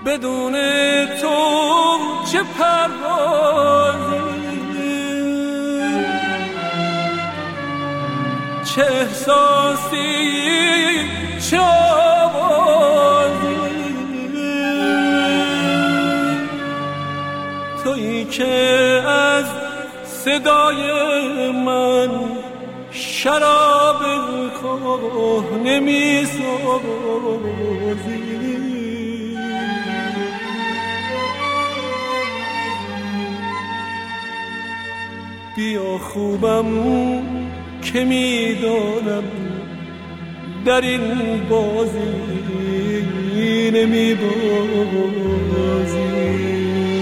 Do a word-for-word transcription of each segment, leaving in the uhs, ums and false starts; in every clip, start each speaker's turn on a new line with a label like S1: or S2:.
S1: بدون تو چه پروازی، چه احساسی، چه آوازی، تویی که از صدای من شراب کهنه می‌سازی. بیا خوبم که میدانم در این بازی نمیبازی.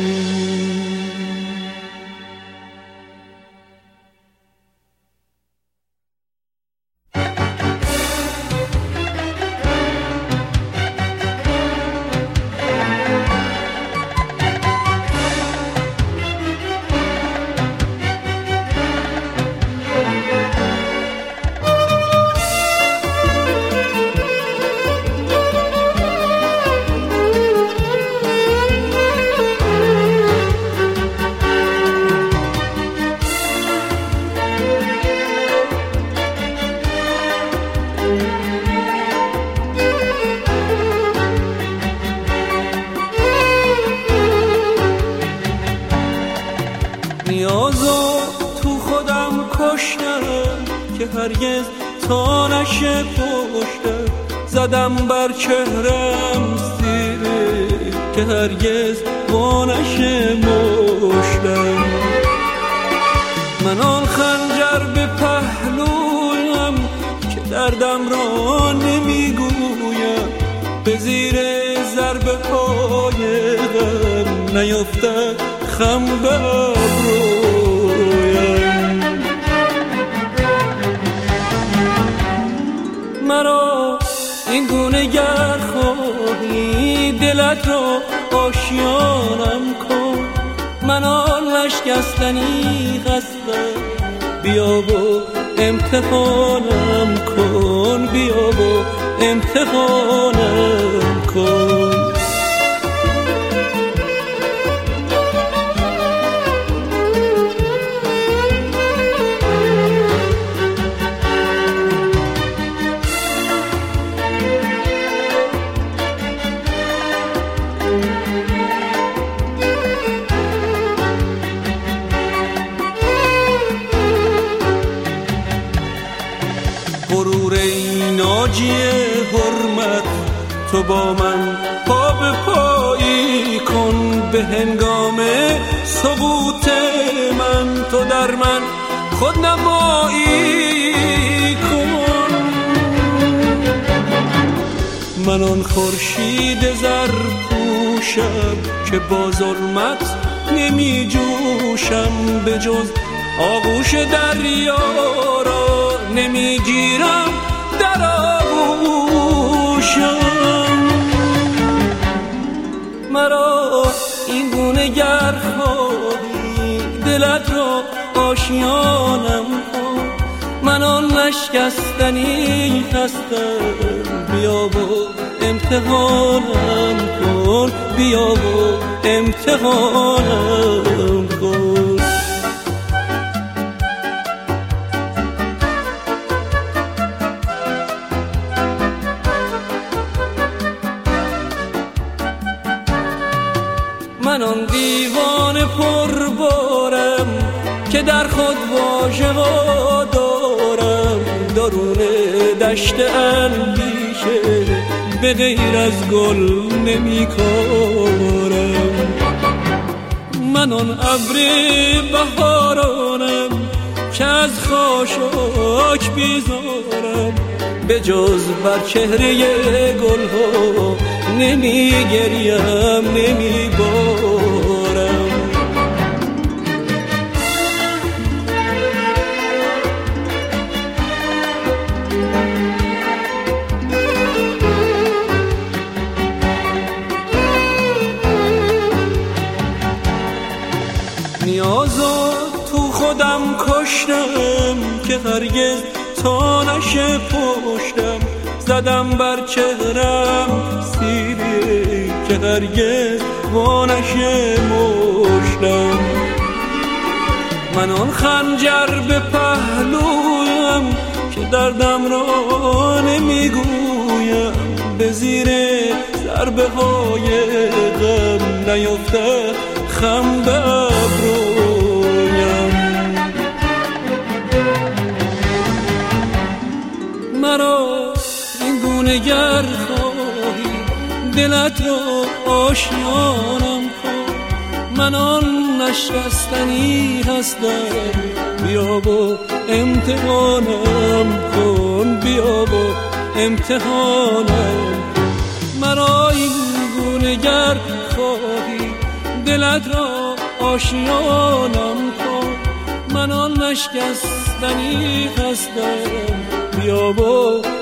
S1: نیازو تو خودم کشتم که هرگز تا نشه پشتم، زدم بر چهرم سیره که هرگز وا نشه مشتم. من آن خنجر به پهلویم که دردم را نمیگویم، به زیر ضربه های غم نیفتد خم به ابرویم. مرا این گونه گر خواهی دلت را آشیانم کن، من آن نشکستنی هستم، بیا و امتحانم کن، بیا و امتحانم کن. غرور ناجی حرمت تو با من پا به پایی کن، به هنگام سقوط من تو در من خود نمایی کن. من آن خورشید زرپوشم که با ظلمت نمی جوشم، به جز آغوش دریا را نمی گیرم در آغوشم. مرا این گونه گر خواهی دلت را آشیانم کن، من آن نشکستنی هستم، بیا و امتحانم کن، بیا و امتحانم کن. من آن دیوان پربارم که در خود واژه ها دارم، درون دشت اندیشه به غیر از گل نمی کارم. من آن ابر بهارانم که از خاشاک بیزارم، به جز بر چهره گل ها نمی گریم نمی بارم. نیازو تو خودم کشتم که هرگز تا نشه پشتم، زدم بر چهرم سیری که هرگز وانشه مشتم. من آن خنجر به پهلویم که دردم را نمیگویم، به زیر ضربه های غم نیفته خم به ابرویم. مرا این گونه گر خواهی دلت را آشیانم کن، من آن نشکستنی هستم، بیا و امتحانم کن، بیا و امتحانم. مرا این گونه گر خواهی دلت را آشیانم کن، من آن نشکستنی هستم، بیا و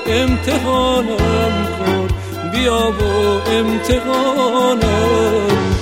S1: امتحانم کن، بیا و امتحانم.